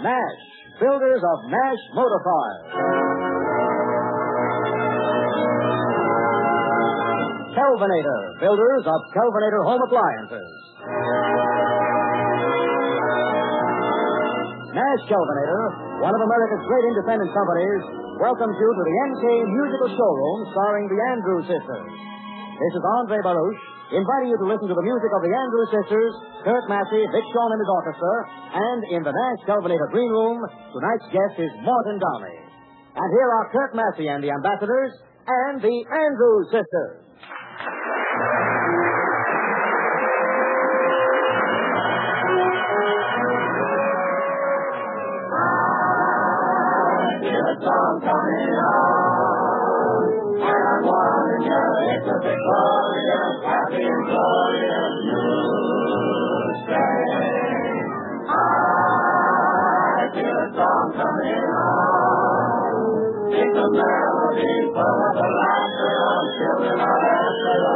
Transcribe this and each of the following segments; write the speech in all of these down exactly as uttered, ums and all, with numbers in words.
Nash, builders of Nash Motor Cars. Kelvinator, builders of Kelvinator Home Appliances. Nash Kelvinator, one of America's great independent companies, welcomes you to the N K Musical Showroom starring the Andrews Sisters. This is Andre Baruch, inviting you to listen to the music of the Andrews Sisters, Kurt Massey, Vic Shawn and his orchestra, and in the Nash Kelvinator Green Room, tonight's guest is Morton Downey. And here are Kurt Massey and the Ambassadors and the Andrews Sisters. Song coming on, and I want to know it's a victorious, happy and glorious news day. I feel a song coming on, it's a melody full of the laughter of children of after the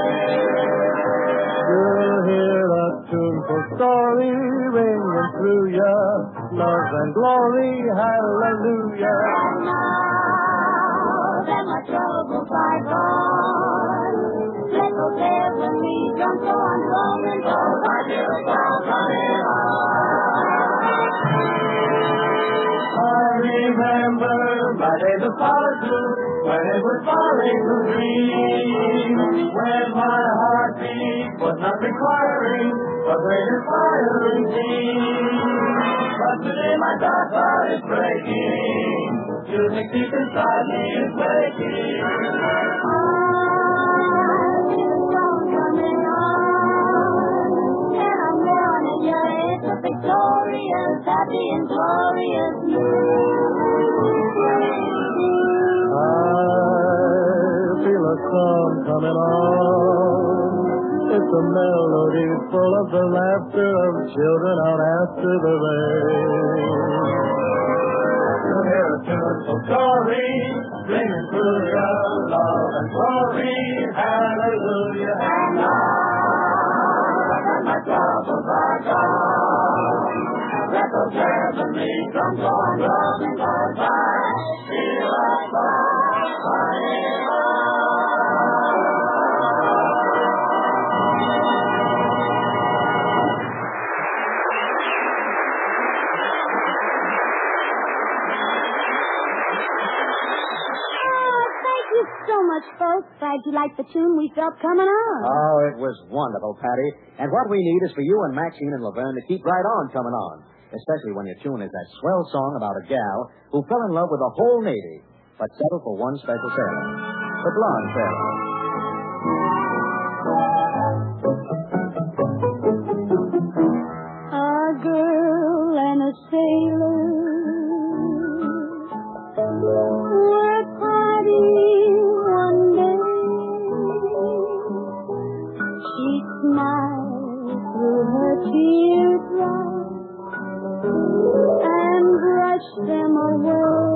rain. You'll hear a tuneful story ringing through ya, love and glory, hallelujah. And now that my troubles are gone, let those heavenly drums go on rolling, cause I feel a song coming on. I remember my days of solitude, when it was falling to dream, when my heartbeat was not requiring a great inspiring theme. But today my dark heart is breaking, music deep inside me is waking. I feel a song coming on, and I'm warning you, it's a victorious, happy and glorious news. I feel a song coming on. It's a melody full of the laughter of children out after the rain. You hear a tuneful story ringing through your love and glory, hallelujah. And now that my troubles are gone, let those heavenly drums go on rolling, cause I feel a song coming on. So much, folks. Glad you liked the tune we felt coming on. Oh, it was wonderful, Patty. And what we need is for you and Maxine and Laverne to keep right on coming on. Especially when your tune is that swell song about a gal who fell in love with a whole Navy, but settled for one special sailor. The blonde sailor. A girl and a sailor were parting one day. She smiled through her teardrops and brushed them away.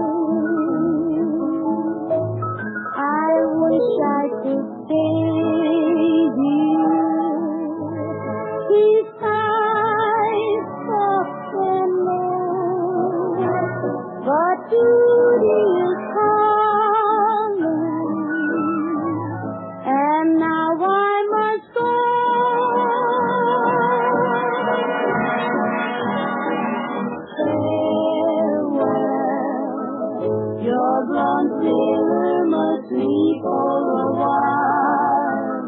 I wish I could stay here. He sighed soft and low, but duty is calling, and now I must go. Farewell, your blonde sailor must leave for a while.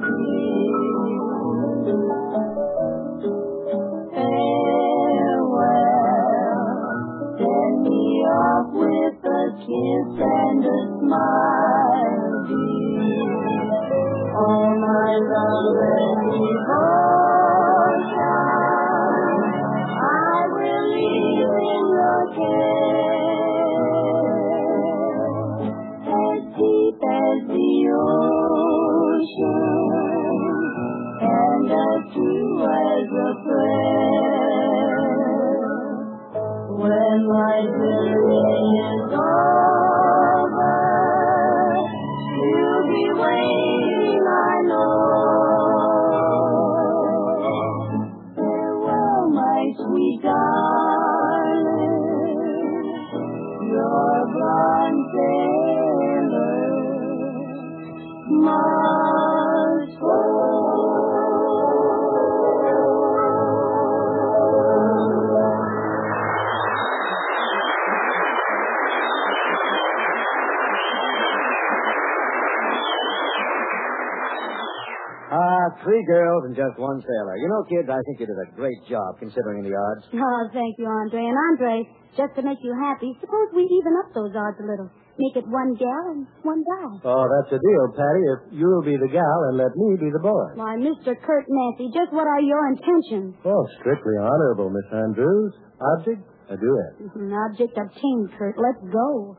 Farewell, send me off with a kiss and a smile, dear. All my love and devotion I will leave in your care, as deep as the ocean and as true as a prayer. When my journey is over, you'll be waiting, I know. Farewell, my sweet darling. girls and just one sailor. You know, kids, I think you did a great job considering the odds. Oh, thank you, Andre. And Andre, just to make you happy, suppose we even up those odds a little. Make it one gal and one guy. Oh, that's a deal, Patty, if you'll be the gal and let me be the boy. Why, Mister Kurt Nancy, just what are your intentions? Oh, strictly honorable, Miss Andrews. Object, a duet. An object obtained, Kurt. Let's go.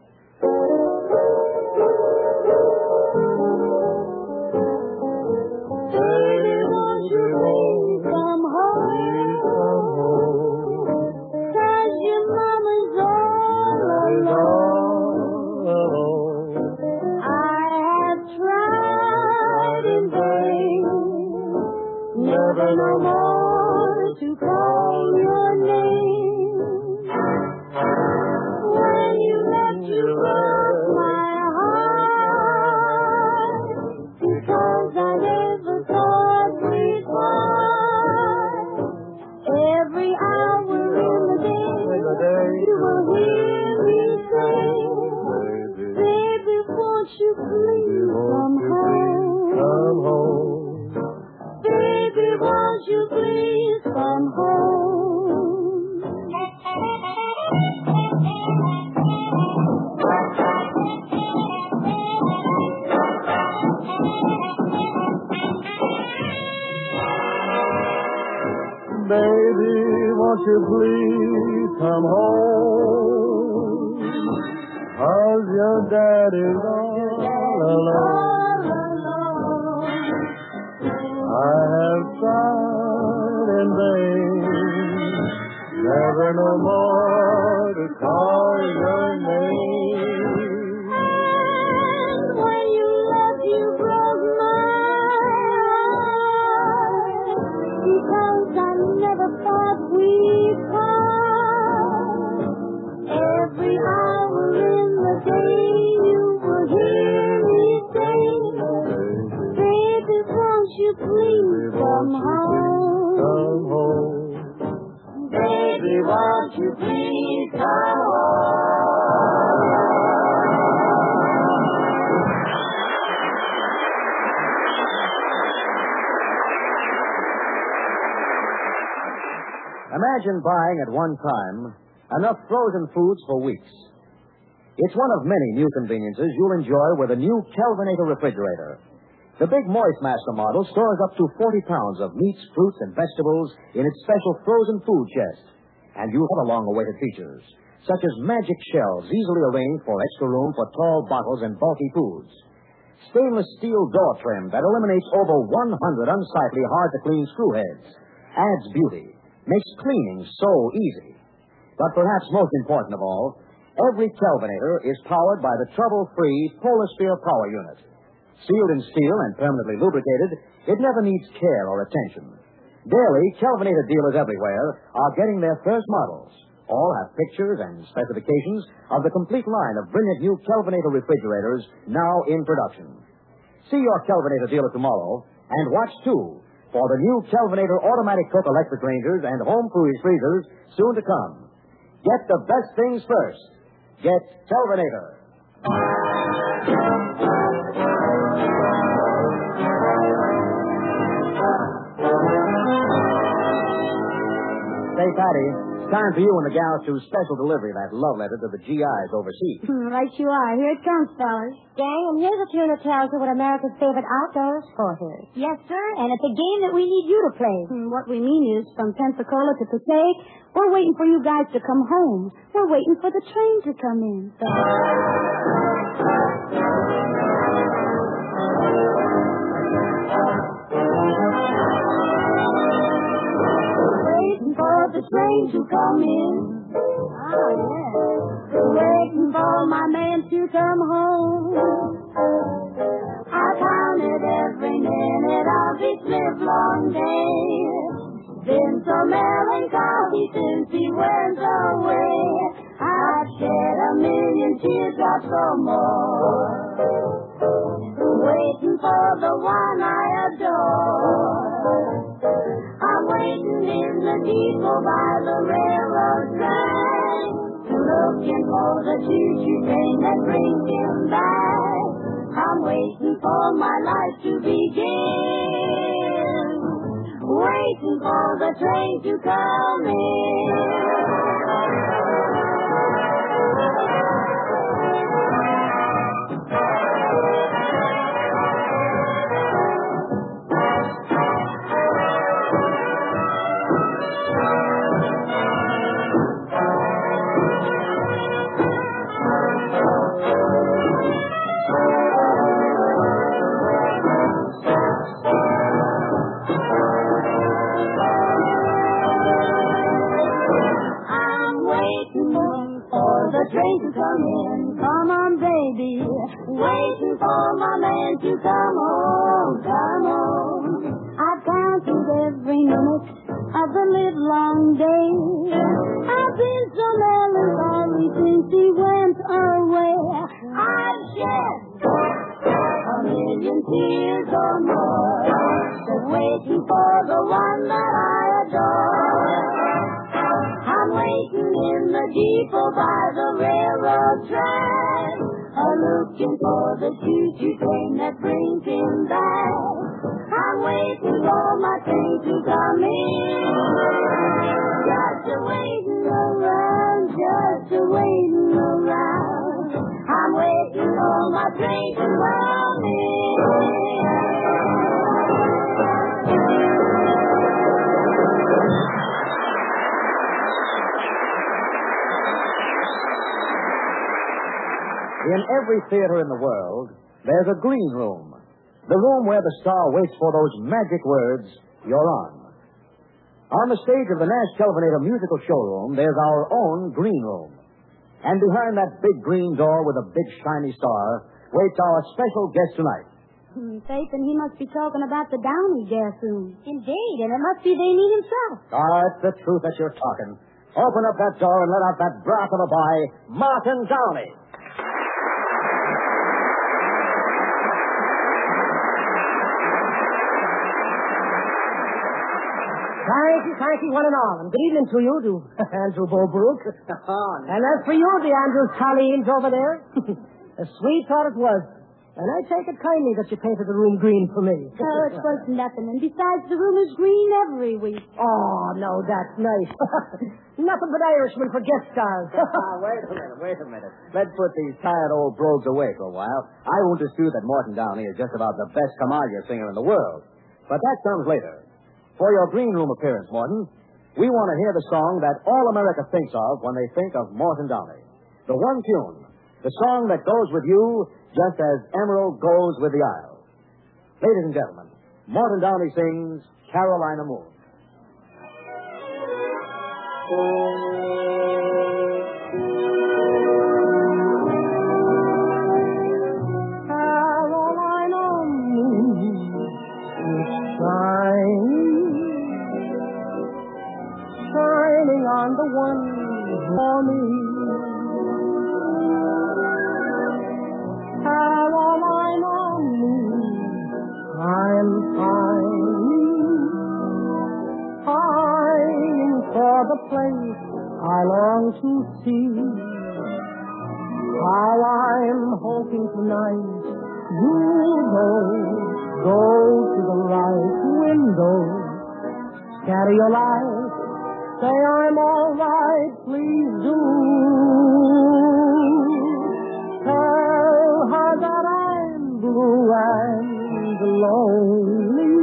Baby, won't you please come home? Come home. 'Cause your mama's all alone. I have tried in vain, never no more to call your name. When you left, you broke my heart, because I never thought we'd part. Every hour in the day, you will hear me say, baby, won't you please come home? Come home. Baby, won't you please come home? Baby, won't you please come home? 'Cause your daddy's all alone. I have tried in vain, never no more to call your name. And when you left, you broke my heart, because I never thought we'd part. Every hour in the day, you will hear me say, baby, won't you please come home? Come home. Baby, won't you please come home? Imagine buying at one time enough frozen foods for weeks. It's one of many new conveniences you'll enjoy with a new Kelvinator refrigerator. The big Moist Master model stores up to forty pounds of meats, fruits, and vegetables in its special frozen food chest. And you have long-awaited features, such as magic shelves easily arranged for extra room for tall bottles and bulky foods. Stainless steel door trim that eliminates over one hundred unsightly, hard-to-clean screw heads. Adds beauty. Makes cleaning so easy. But perhaps most important of all, every Kelvinator is powered by the trouble-free Polasphere power unit. Sealed in steel and permanently lubricated, it never needs care or attention. Daily, Kelvinator dealers everywhere are getting their first models. All have pictures and specifications of the complete line of brilliant new Kelvinator refrigerators now in production. See your Kelvinator dealer tomorrow and watch, too, for the new Kelvinator automatic cook electric rangers and home cruise freezers soon to come. Get the best things first. Get Kelvinator. Say, Patty, it's time for you and the gals to special delivery that love letter to the G Is overseas. Right you are. Here it comes, fellas. Gang, and here's a tune that tells you what America's favorite outdoor sport is. Yes, sir. And it's a game that we need you to play. Hmm, What we mean is, from Pensacola to Passaic, we're waiting for you guys to come home. We're waiting for the train to come in. Waiting for the train to come in. Oh, yeah. Waiting for my man to come home. I counted every minute of his livelong day. Been so melancholy since he went away. I've shed a million teardrops or more, waiting for the one I adore. I'm waiting in the depot by the railroad track, looking for the choo-choo train that brings him back. I'm waiting for my life to begin. waiting for the train to come in. The train to come in, come on, baby. Waiting for my man to come home, come home. I've counted every minute of the livelong day. I've been so melancholy since he went away. I've shed a million tears or more, just waiting for the one that I adore. I'm waiting in the depot by the railroad track, a-looking for the choo-choo train that brings him back. I'm waiting for my train to come in, just a-waiting around, just a-waiting around. I'm waiting for my train to come in. In every theater in the world, there's a green room. The room where the star waits for those magic words, "You're on." On the stage of the Nash Kelvinator musical showroom, there's our own green room. And behind that big green door with a big shiny star waits our special guest tonight. Hmm, Faith, and he must be talking about the Downey gas room. Indeed, and it must be Damien himself. Ah, it's the truth that you're talking. Open up that door and let out that broth of a boy, Martin Downey. Thank you, thank you, one and all. And good evening to you, to Andrew Bobrook. And as for you, the Andrews Colleens over there, a sweet thought it was. And I take it kindly that you painted the room green for me. Oh, it was nothing. And besides, the room is green every week. Oh, no, that's nice. Nothing but Irishmen for guest stars. wait a minute, wait a minute. Let's put these tired old brogues away for a while. I won't dispute that Morton Downey is just about the best Camargue singer in the world. But that comes later. For your green room appearance, Morton, we want to hear the song that all America thinks of when they think of Morton Downey. The one tune. The song that goes with you just as Emerald goes with the Isle. Ladies and gentlemen, Morton Downey sings Carolina Moon. Carolina moon shine, shining on the one for me. Carolina moon, I'm fine, pining for the place I long to see. How I'm hoping tonight you'll go, go to the right window, scatter your light, say I'm all right, please do. Tell her that I'm blue and lonely,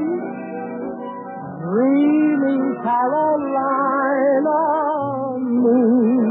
dreaming Carolina moon.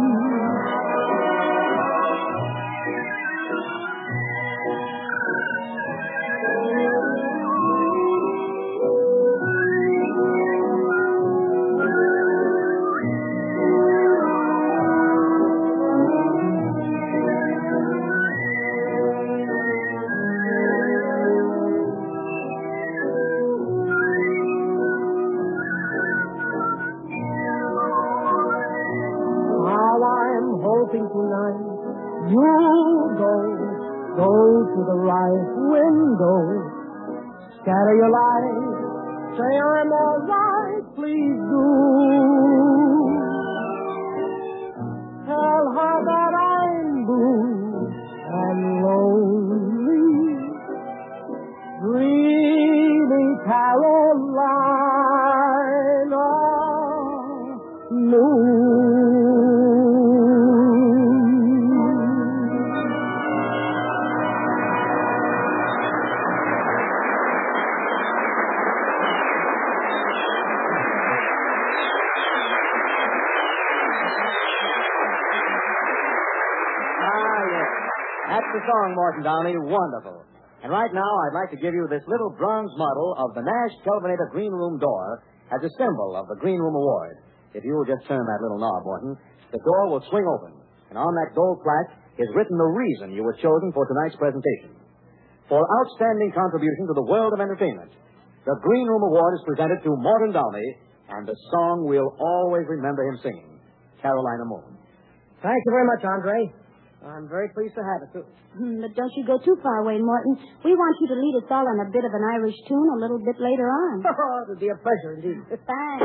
Hoping tonight you'll go, go to the right window, scatter your light, say I'm all right, please do. Tell her that I'm blue and lonely, dreaming Carolina the song, Morton Downey. Wonderful. And right now, I'd like to give you this little bronze model of the Nash Kelvinator Green Room door as a symbol of the Green Room Award. If you will just turn that little knob, Morton, the door will swing open. And on that gold plaque is written the reason you were chosen for tonight's presentation. For outstanding contribution to the world of entertainment, the Green Room Award is presented to Morton Downey, and the song we'll always remember him singing, Carolina Moon. Thank you very much, Andre. I'm very pleased to have it, too. But don't you go too far away, Morton. We want you to lead us all on a bit of an Irish tune a little bit later on. Oh, it would be a pleasure indeed. Thanks.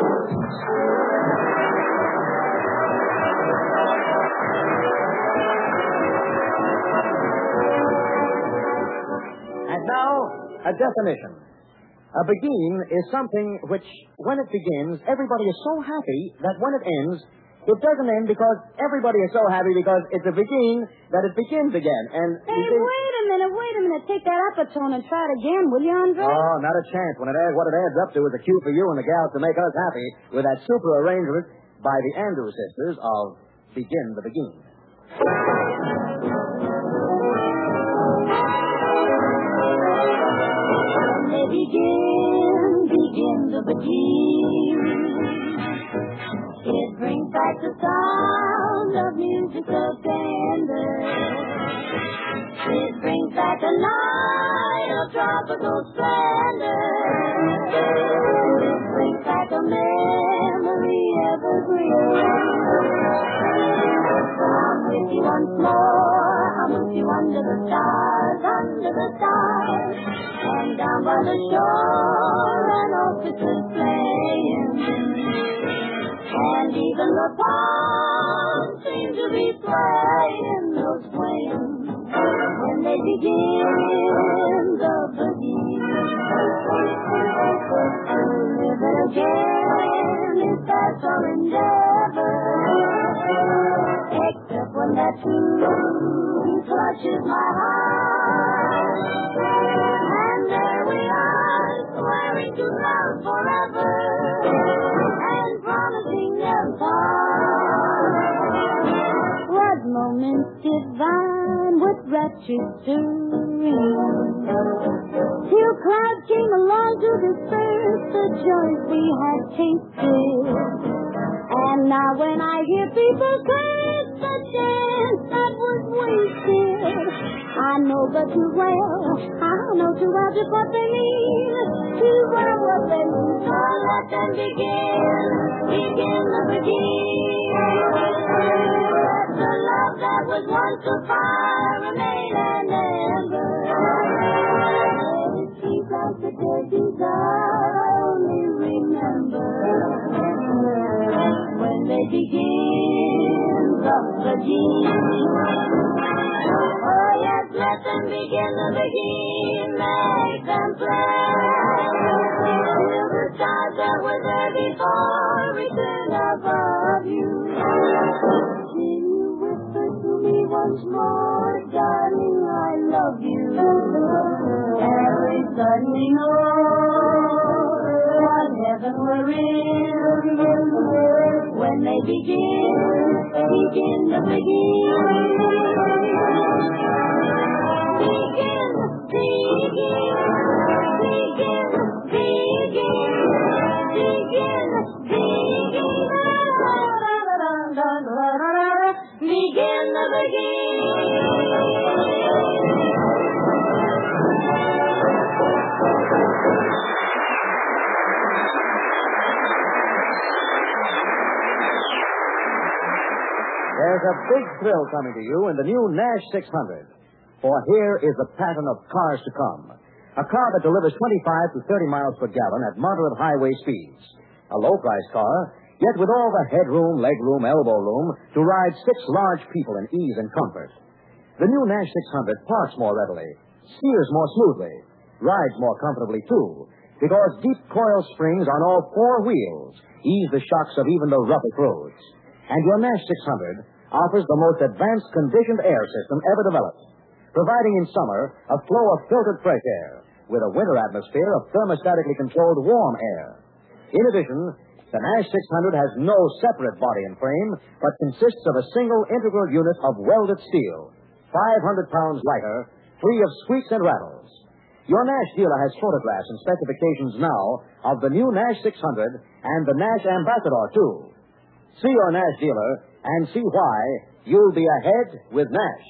And now, a definition. A begin is something which, when it begins, everybody is so happy that when it ends, it doesn't end because everybody is so happy because it's a begin that it begins again. And Hey, begin... wait a minute, wait a minute. Take that upper tone and try it again, will you, Andre? Oh, not a chance. When it adds, what it adds up to is a cue for you and the gals to make us happy with that super arrangement by the Andrews Sisters of Begin the Begin. They begin, begin the begin. It brings back the sound of music so tender. It brings back a night of tropical splendor. It brings back a memory evergreen. I'm with you once more. I'm with you under the stars, under the stars. And down by the shore, an orchestra playing. And even the palms seem to be playing those flames when they begin the begin. Live it again is that's our endeavor. Except when that tune touches my heart. And there we are, swearing to love forever. And promising them part. What moments divine with rapture serene. Till clouds came along to disperse the joys we had tasted. And now when I hear people curse the chance that was wasted, I know but too well, I know too well just what they mean. Too well what they mean. So let them begin, begin the begin. Let the love that was once a fire remain and ever. Let it keep like the dead desire I only remember. When they begin the begin. Oh yes, let them begin the begin. Make them play. Till the stars that were there before return above you. Can you whisper to me once more, darling, I love you. Every suddenly know what heaven we're in. When they begin, begin the begin. Begin, begin, begin, begin, begin, begin, begin the begin. There's a big thrill coming to you in the new Nash six hundred. For here is the pattern of cars to come. A car that delivers twenty-five to thirty miles per gallon at moderate highway speeds. A low-priced car, yet with all the headroom, legroom, elbow room to ride six large people in ease and comfort. The new Nash six hundred parks more readily, steers more smoothly, rides more comfortably, too, because deep coil springs on all four wheels ease the shocks of even the roughest roads. And your Nash six hundred offers the most advanced conditioned air system ever developed, providing in summer a flow of filtered fresh air with a winter atmosphere of thermostatically controlled warm air. In addition, the Nash six hundred has no separate body and frame, but consists of a single integral unit of welded steel, five hundred pounds lighter, free of squeaks and rattles. Your Nash dealer has photographs and specifications now of the new Nash six hundred and the Nash Ambassador, too. See your Nash dealer and see why you'll be ahead with Nash.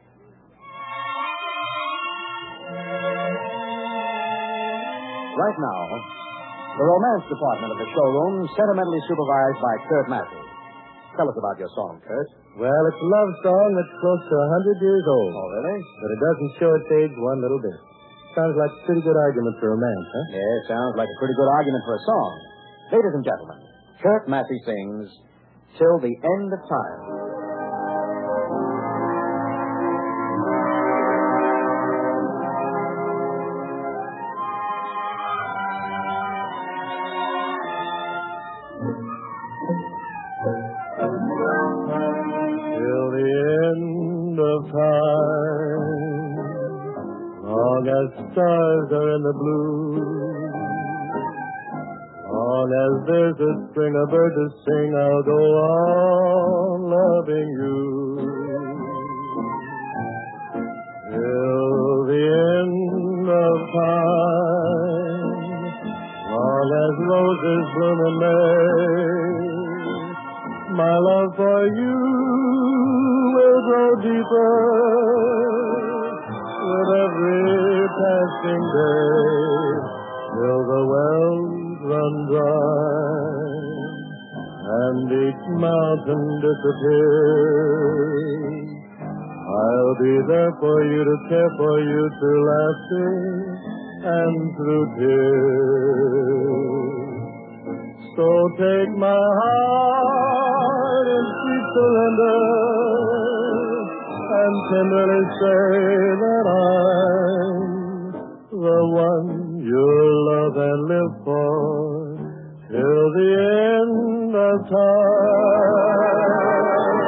Right now, the romance department of the showroom, sentimentally supervised by Kurt Massey. Tell us about your song, Kurt. Well, it's a love song that's close to a hundred years old. Oh, really? But it doesn't show its age one little bit. Sounds like a pretty good argument for romance, huh? Yes, sounds like a pretty good argument for a song. Ladies and gentlemen, Kurt Massey sings Till the End of Time. Till the end of time, long as stars are in the blue, long as there's a string of birds to sing, I'll go on loving you. Till the end of time, long as roses bloom in May, my love for you will grow deeper with every passing day, till the wells run dry and each mountain disappears. I'll be there for you to care for you through laughter and through tears. So take my heart in sweet surrender and tenderly say that I'm the one you'll love and live for till the end of time.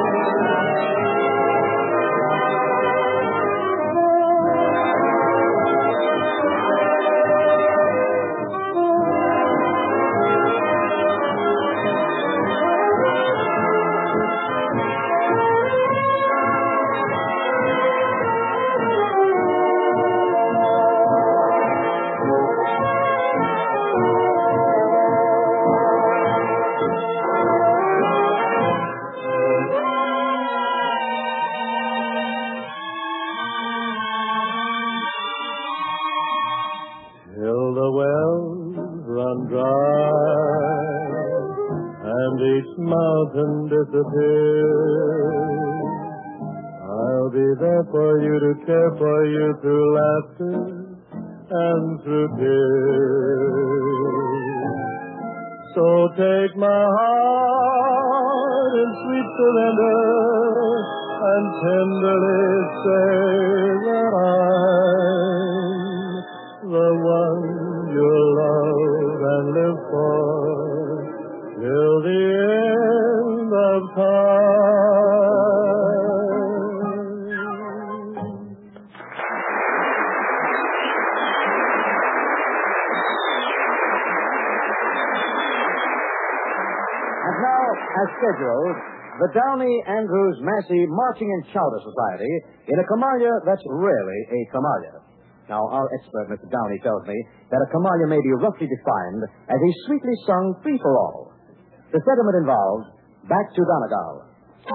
Till the wells run dry and each mountain disappears, I'll be there for you to care for you through laughter and through tears. So take my heart in sweet surrender and tenderly say that I'm the one you'll love and live for till the end of time. And now, as scheduled, the Downey Andrews Massey Marching and Chowder Society in a Camellia that's really a Camellia. Now, our expert, Mister Downey, tells me that a Camellia may be roughly defined as a sweetly sung free-for-all. The sentiment involves Back to Donegal.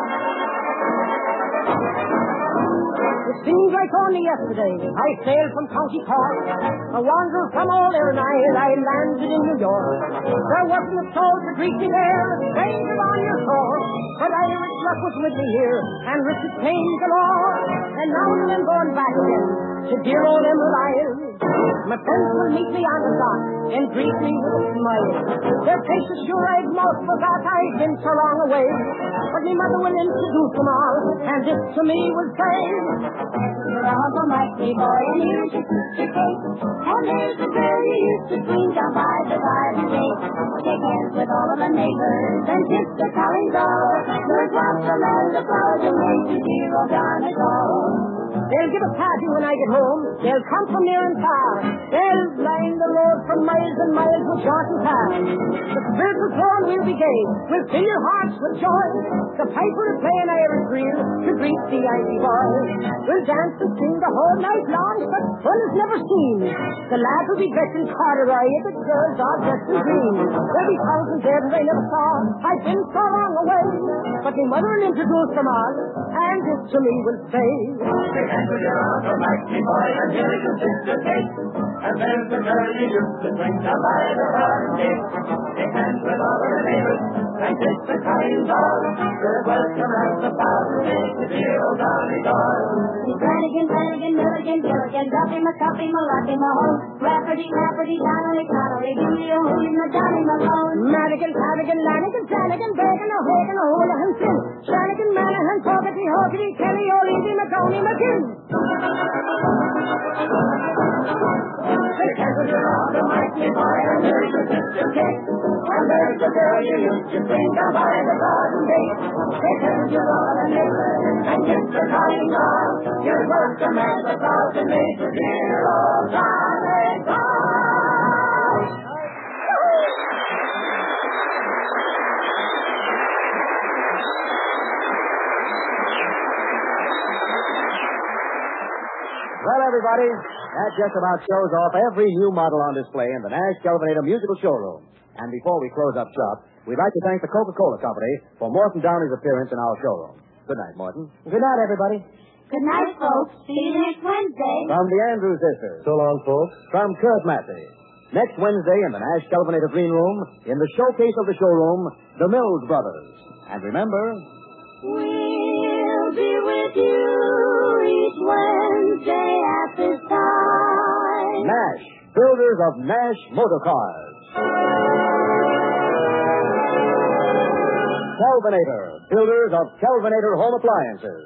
It seems like only yesterday I sailed from County Cork. A wanderer from old Ireland, I landed in New York. There wasn't a soul to greet me there, a stranger on your shore. But Irish luck was with me here, and riches came galore. And now I'm going back again to dear old Emerald Isle. My friends will meet me on the dock and greet me with a smile. Their faces sure I'd most forgot I'd been so long away. But me mother will introduce them all, and this to me will say, "Your uncle might be boy, and here's your sister Kate. And there's a girl you used to swing down by the garden gate. Shake hands with all of the neighbors and kiss the callings all. Good blossom and the flowers away to dear old Donegal." They'll give a party when I get home. They'll come from near and far. Bells line the road for miles and miles with shortened paths. The spiritual throne will be gay, will fill your hearts with joy. The piper will play an Irish reel to greet the Ivy boy. We'll dance and sing the whole night long, but fun is never seen. The lads will be dressed in corduroy, and the girls are dressed in green. There'll be thousands there that I never saw. I've been so long away, but my mother will introduce them all, and this to me will say, Shake hands with your uncle Mike, me boy, and here's your sister Kate. And there's the girl you used to bring down by the garden gate. Shake hands with all the neighbors, and kiss the kind all. You're welcome at the thousand days to dear old Donny Doyle. Flanagan, Flanagan, Milligan, Gilligan, Duffy, McCuffy, Malachi, Mahone, Rafferty, Rafferty, Donnelly, Connolly, Julio, Hooligan, Johnny Malone. Madigan, Cadigan, Lanigan, Flanagan, Bacon, O'Hagan, O'Houlihan, Finn, Shanagan, Manahan, Fogarty, Hogarty, Kelly, O'Leary, McConey, McGinn. Shake hands with your uncle Mike, me boy, and here's your sister Kate. And there's the girl you used to bring down by the garden gate. Shake hands with all the neighbors, and kiss the kind all. You're welcome at the thousand days to dear old Donny Doyle. Well, everybody, that just about shows off every new model on display in the Nash Kelvinator Musical Showroom. And before we close up shop, we'd like to thank the Coca-Cola Company for Morton Downey's appearance in our showroom. Good night, Morton. Good night, everybody. Good night, folks. See you next Wednesday. From the Andrews Sisters. So long, folks. From Kurt Massey. Next Wednesday in the Nash Kelvinator Green Room, in the showcase of the showroom, the Mills Brothers. And remember, We'll be with you each Wednesday at this time. Nash, builders of Nash Motor Cars. Kelvinator, builders of Kelvinator Home Appliances.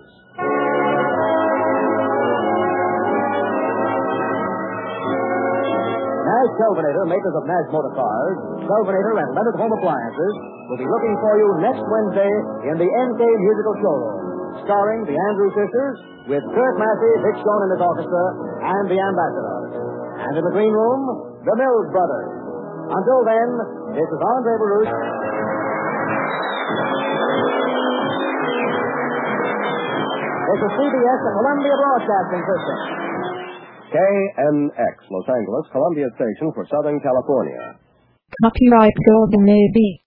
Nash Kelvinator, makers of Nash Motor Cars, Kelvinator and Leonard Home Appliances, will be looking for you next Wednesday in the N K Musical Showroom, starring the Andrews Sisters, with Kurt Massey, Vic Stone and his orchestra, and the Ambassadors. And in the Green Room, the Mills Brothers. Until then, this is Andre Baruch. This is C B S, the Columbia Broadcasting System. K N X, Los Angeles, Columbia Station for Southern California. Copyright Golden A B.